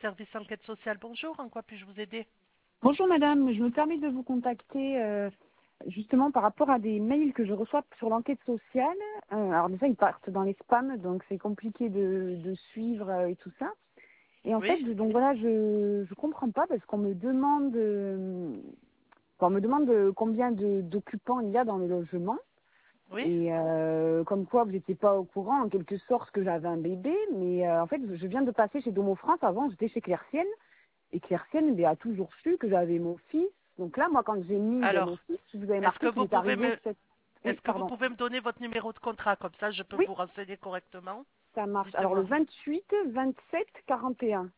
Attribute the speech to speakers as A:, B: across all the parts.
A: service enquête sociale. Bonjour, en quoi puis-je vous aider?
B: Bonjour madame, je me permets de vous contacter justement par rapport à des mails que je reçois sur l'enquête sociale. Alors déjà ils partent dans les spams, donc c'est compliqué de suivre et tout ça. Et en fait,
A: Oui,
B: donc voilà, je comprends pas parce qu'on me demande combien d'occupants il y a dans le logement.
A: oui.
B: Et comme quoi vous n'étiez pas au courant en quelque sorte que j'avais un bébé, mais en fait je viens de passer chez Domo France. Avant j'étais chez Clercienne. Et Clercienne a toujours su que j'avais mon fils. Donc là, moi, quand j'ai mis mon
A: Alors,
B: fils, vous avez
A: est-ce que
B: marqué qu'il
A: vous
B: est
A: pouvez
B: arrivé
A: me,
B: cette...
A: est-ce
B: Oui,
A: que vous
B: pardon.
A: pouvez me donner votre numéro de contrat, comme ça je peux
B: Oui,
A: vous renseigner correctement?
B: ça marche. Alors, le
A: Dites-moi.
B: 28, 27, 41.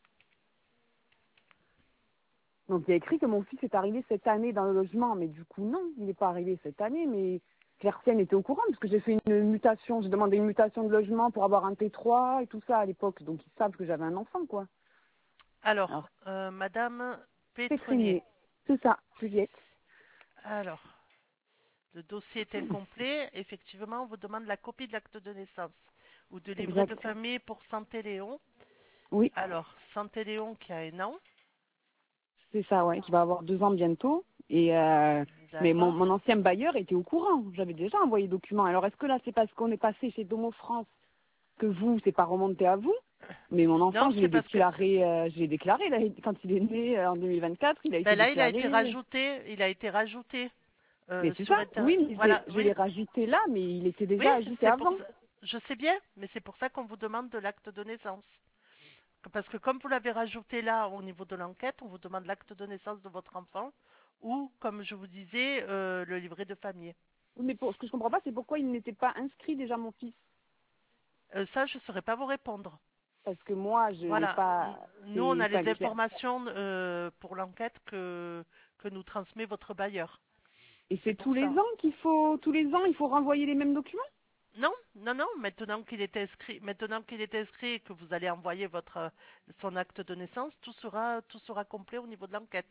B: Donc, il y a écrit que mon fils est arrivé cette année dans le logement. Mais du coup, non, il n'est pas arrivé cette année. Mais Clercienne était au courant parce que j'ai fait une mutation. J'ai demandé une mutation de logement pour avoir un T3 et tout ça à l'époque. Donc, ils savent que j'avais un enfant, quoi.
A: Alors,
B: Alors,
A: Madame
B: c'est
A: Pétrenier.
B: traîné. C'est ça, Juliette.
A: Alors, le dossier est incomplet. Effectivement, on vous demande la copie de l'acte de naissance ou de livret de
B: Exact.
A: famille pour Santé Léon.
B: Oui,
A: Alors, Santé Léon qui a un an.
B: c'est ça, ouais, qui va avoir 2 ans bientôt. Et mais
A: D'accord.
B: mon ancien bailleur était au courant. J'avais déjà envoyé le document. Alors est-ce que là c'est parce qu'on est passé chez Domo France que vous, c'est pas remonté à vous? Mais mon enfant,
A: Non, c'est parce que
B: je l'ai déclaré là, quand il est né en 2024, il a été
A: ben là, il a été
B: déclaré.
A: rajouté. Il a été rajouté
B: Mais c'est
A: sur
B: ça,
A: Internet.
B: oui, mais
A: Voilà,
B: je
A: oui.
B: l'ai rajouté là, mais il était
A: Oui,
B: déjà ajouté
A: c'est pour
B: avant.
A: ça. Je sais bien, mais c'est pour ça qu'on vous demande de l'acte de naissance. Parce que comme vous l'avez rajouté là au niveau de l'enquête, on vous demande l'acte de naissance de votre enfant ou, comme je vous disais, le livret de famille.
B: Mais ce que je comprends pas, c'est pourquoi il n'était pas inscrit déjà mon fils.
A: Ça, je ne saurais pas vous répondre.
B: Parce que moi, je l'ai
A: Voilà.
B: pas.
A: Nous, on
B: C'est,
A: a
B: enfin,
A: les informations pour l'enquête que nous transmet votre bailleur.
B: et
A: C'est
B: c'est
A: pour ça.
B: tous les ans, il faut renvoyer les mêmes documents.
A: Non, non, non. Maintenant qu'il est inscrit et que vous allez envoyer son acte de naissance, tout sera complet au niveau de l'enquête.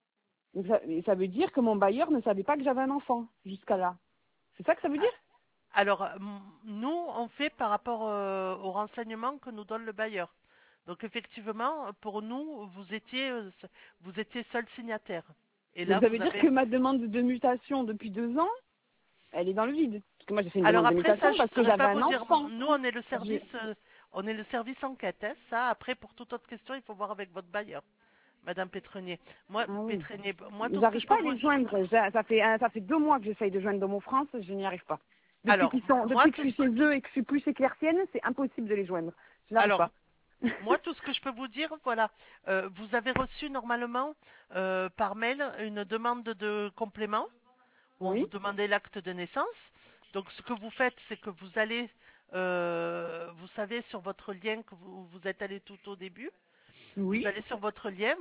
B: Et ça veut dire que mon bailleur ne savait pas que j'avais un enfant jusqu'à là. C'est ça que ça veut dire?
A: Alors, nous, on fait par rapport aux renseignements que nous donne le bailleur. Donc, effectivement, pour nous, vous étiez seul signataire. Et là,
B: Donc ça veut
A: vous
B: dire
A: avez.
B: que ma demande de mutation depuis 2 ans, elle est dans le vide. Parce que moi j'ai fait une
A: Alors
B: demande de
A: après,
B: mutation
A: ça, je ne
B: parce que
A: saurais
B: j'avais
A: pas
B: un
A: vous dire.
B: enfant.
A: Nous,
B: J'ai-
A: on est le service enquête. Hein. Ça, après, pour toute autre question, il faut voir avec votre bailleur, Madame Pétrenier.
B: Ah oui.
A: Moi, tout ce que
B: J'arrive
A: je peux
B: pas à
A: vous.
B: les joindre. Ça fait 2 mois que j'essaye de joindre Domo France, je n'y arrive pas.
A: Alors, moi,
B: Depuis que je suis chez eux et que je suis plus chez Clercienne, c'est impossible de les joindre. Je n'arrive
A: alors,
B: pas.
A: Moi, tout ce que je peux vous dire, voilà, vous avez reçu normalement par mail une demande de complément où on
B: Oui,
A: vous demandait l'acte de naissance. Donc, ce que vous faites, c'est que vous allez, vous savez, sur votre lien que vous êtes allé tout au début, vous
B: oui.
A: allez sur votre lien,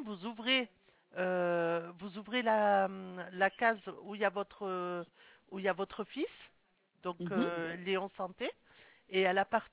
A: vous ouvrez la case où il y a votre fils, donc
B: Mhm.
A: Léon Santé. Et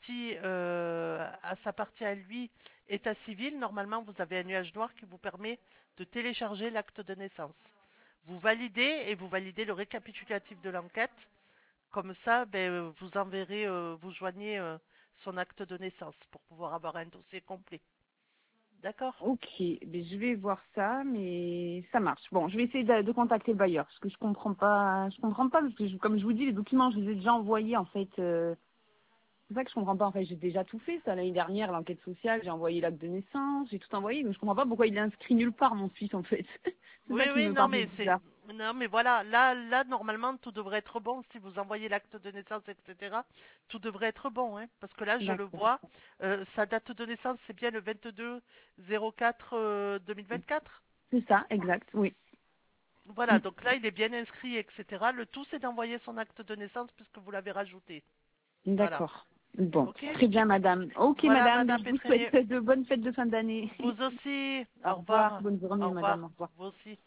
A: à sa partie à lui, état civil, normalement, vous avez un nuage noir qui vous permet de télécharger l'acte de naissance. Vous validez et vous validez le récapitulatif de l'enquête. Comme ça, vous enverrez, vous joignez son acte de naissance pour pouvoir avoir un dossier complet. D'accord?
B: Ok, mais je vais voir ça, mais ça marche. Bon, je vais essayer de contacter le bailleur, parce que je comprends pas, parce que comme je vous dis, les documents, je les ai déjà envoyés, en fait, c'est ça que je comprends pas, en fait, j'ai déjà tout fait, ça, l'année dernière, l'enquête sociale, j'ai envoyé l'acte de naissance, j'ai tout envoyé, donc je comprends pas pourquoi il est inscrit nulle part, mon fils, en fait. C'est
A: Oui,
B: ça qui
A: oui,
B: me
A: non,
B: paraît
A: mais
B: bizarre.
A: non, mais voilà, là, normalement, tout devrait être bon. Si vous envoyez l'acte de naissance, etc., tout devrait être bon, hein, parce que là, je le
B: D'accord.
A: vois, sa date de naissance, c'est bien le 22/04 2024.
B: C'est ça, exact, oui.
A: Voilà,
B: Mm.
A: donc là, il est bien inscrit, etc. Le tout, c'est d'envoyer son acte de naissance puisque vous l'avez rajouté. Voilà.
B: D'accord. Bon,
A: Ok?
B: très bien, madame. Ok,
A: Voilà,
B: madame,
A: Madame
B: je vous
A: Pétrenier.
B: souhaite de bonnes fêtes de fin d'année.
A: Vous aussi.
B: Au
A: Au
B: revoir,
A: revoir.
B: bonne
A: Au
B: journée, madame,
A: revoir.
B: au revoir.
A: Vous aussi.